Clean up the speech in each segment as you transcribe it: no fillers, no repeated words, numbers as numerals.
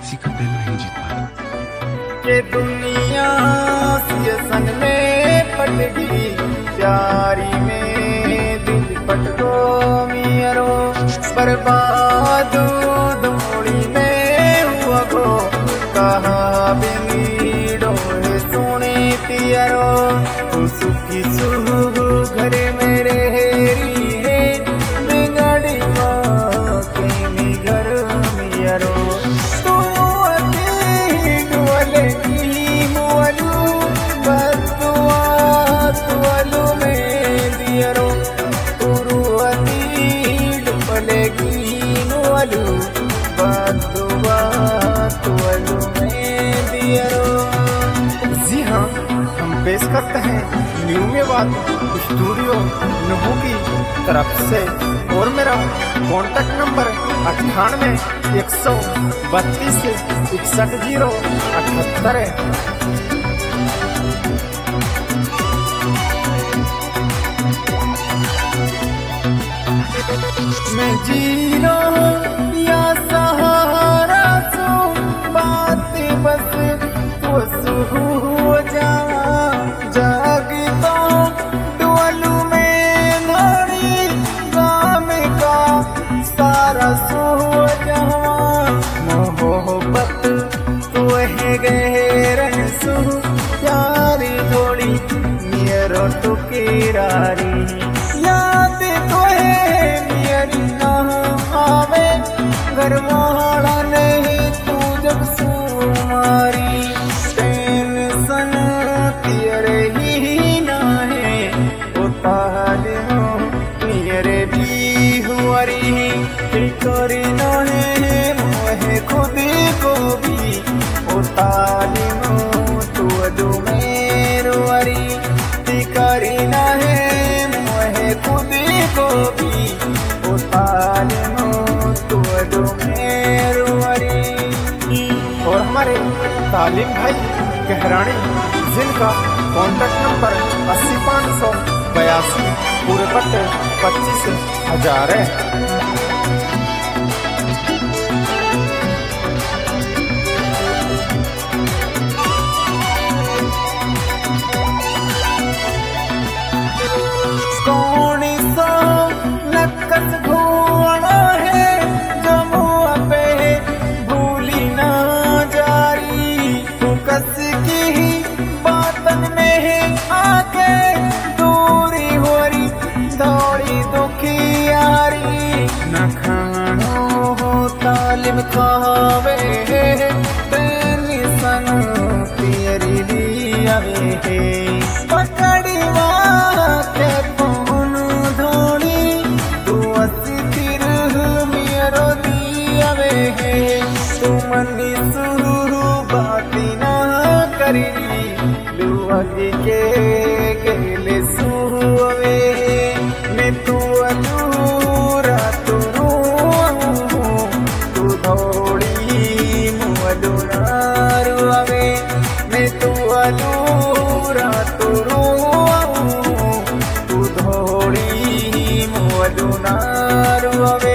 किसी का दिल नहीं जीत पाता। ये दुनिया से संग में फट गई, प्यारी में दिल फट गो मियरो, बर्बाद दौड़ी में हुआ गो, कहा बिनी डोले सोने पियरो, सुखी सुह घर मेरे हेरी है, बिगड़ी माँ के घर मियरो, जी हाँ, हम पेश करते हैं न्यू मेवात स्टूडियो नुहू की तरफ से, और मेरा कॉन्टेक्ट नंबर 98-132-61-078 है। मैं जीरो या सहारा सो, बात बस तो हो जा, जागी तो डुअलू में नारी गाम का सारा सो जा, मोहब्बत तो है गहरन सो, प्यारी थोड़ी मेरो तो किरारी, याद तो है मेरी ना आवे, घर वाला नहीं तू जब सुमारी, टेंशन तेरे ही ना है, उतार हो मेरे भी हुआरी, फिक्र ना है मोहे खुद को भी, उतार हो तू दो मेरो वारी, फिक्र ना है मोहे खुद को भी, उतार हो तू दो मेरो वारी। और हमारे तालीम भाई गहरानी, जिनका कॉन्टेक्ट नंबर 80-582, पूरे पट्टे 25,000 है। कौन सा नक्कस घोड़ा है जो मुँह पे भूली ना जारी, तू कस की बातन में आके दूरी होरी, दौड़ी दुखी यारी, न खानो हो तालिम खावे, तेनी सन तेरी लिया है, पकड़ी के फोन धोनी, तू अस्थिर मेरो दिया है, तू मनी सुरू बाती ना करी, लुआगी के गेले सुवे, मैं तू अधूरा तू तू धोड़ी मुअदुनार आवे, मैं तू अधूरा तू दुनार आवे।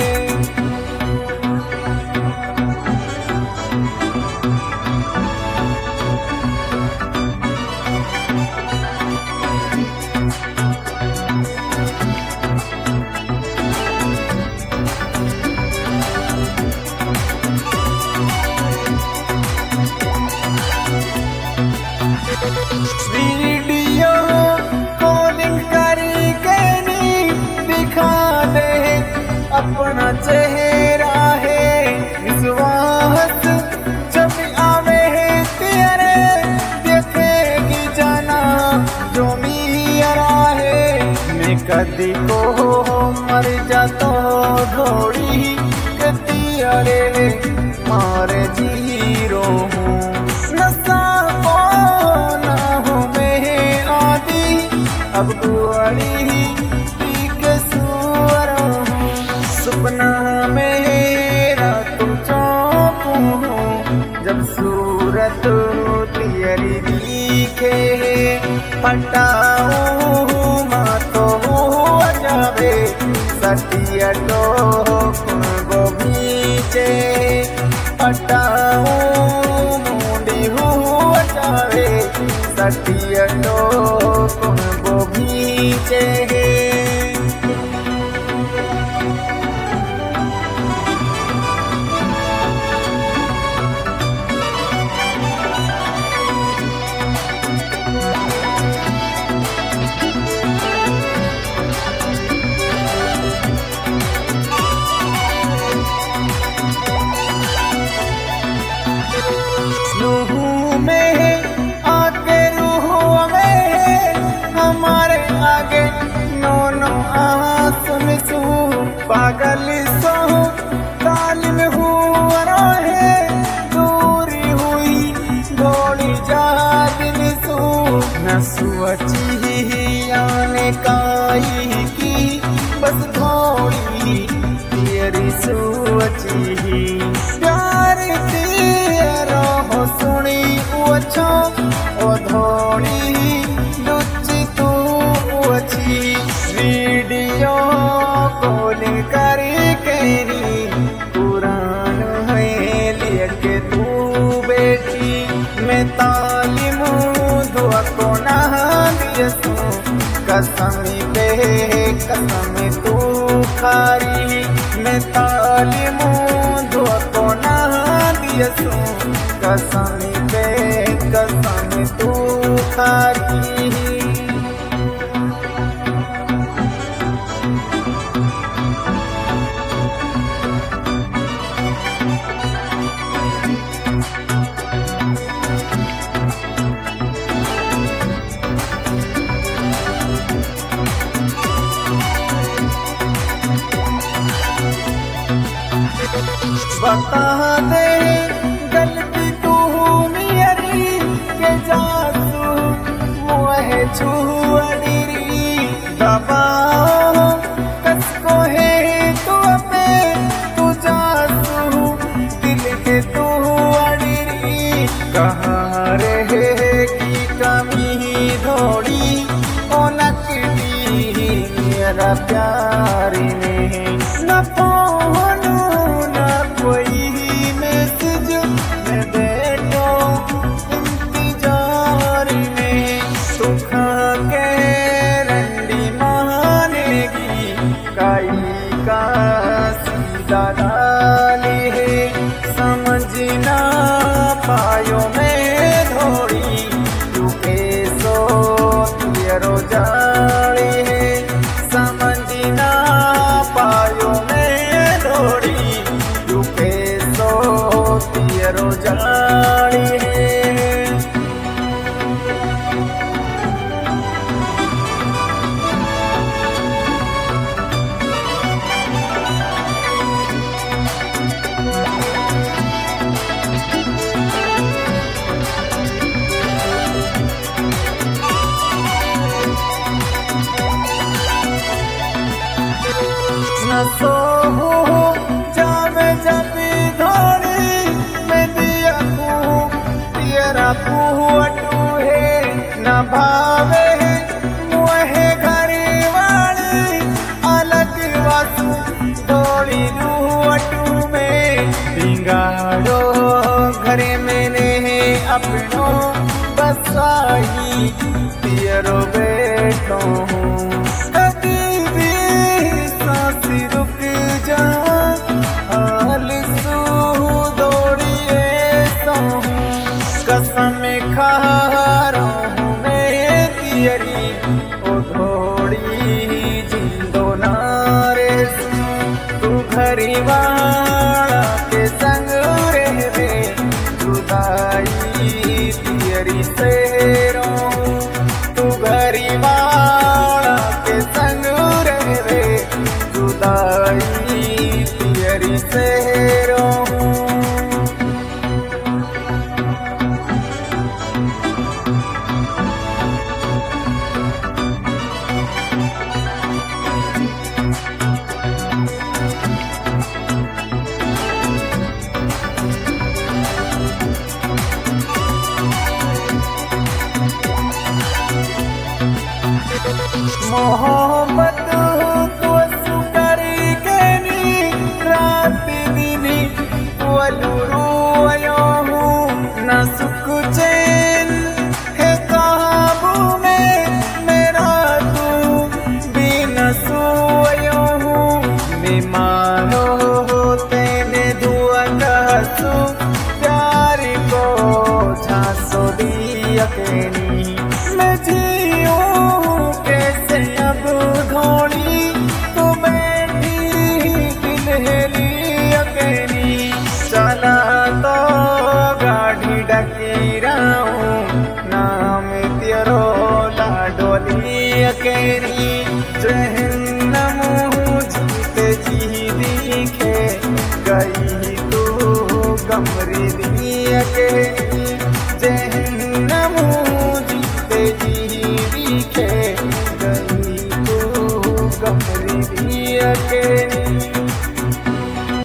वीडियो कॉलिंग करी के नी दिखा दे अपना चेहरा है, विश्वास जब आवे है तेरे, देखेगी जाना जो मेरा है, मैं कदी को मर जातो घोड़ी, कदी अरे मार जीरो हूँ, नशा को ना हो मैं आदि, अब कुआरी के सुअर हूँ, सपना मेरा तू चौंकू हूँ, जब सूरत तेरी दिखे, पटाऊँ माँ तो जावे, सतिया तो गो बीचे, पटा खटिया तो वो भीचे पागल सो तालिम हुआ रहे दूरी हुई घोड़ी जादिन सो न सुअची आने काई की बस घोड़ी तेरी सुअची प्यार तेरा हो सुनी अच्छो ओ धोड़ी लुच्ची तू अच्छी वीडियो कॉल करी केरी पुरान है लेके तू बेटी मैं तालिम दुआ को ना दियसू कसमी पे कसम तू खारी मैं तालिम दुआ को ना दियसू कसमी पे कसम तू खारी बता दे गलती तू मेरी के जासू मोहे छुअड़ी दबाओ कसको है तू पे तू जासू दिल के तू अड़ी कहाँ रहे की कमी धोड़ी ओ नकली मेरा प्यार ने न पहुँचू कोई मैसेज में बैठो इंतजार में सुखा के रंडी मानेगी काई का सीधा डाली है समझना पायो में धोड़ी चुके सो तेरो जाली है समझना पायो में धोड़ी तेरो जानी है न सो जावे जब धोड़ी तेरा पुअटू है न भावे मुहे घरी वाली अलग वासु दौड़ी रूअटू में भिंगाड़ो घरे मैंने अपनो बसाई तेरो बैठो कभी भी सांस रुक जा हाल सू दौड़िए सहूं कसम खा रहूं मैं तेरी ओ घोड़ी जिंदो नारे तू घरी वाला के संग रहवे जुदाई तेरी से रहूं तू घरी वाला के संग रहवे जुदाई तेरी से रहूं मोहब्बत को सुकरी केनी रात दिनी वलुरु आयो हूँ न सुख चैन है कहा सो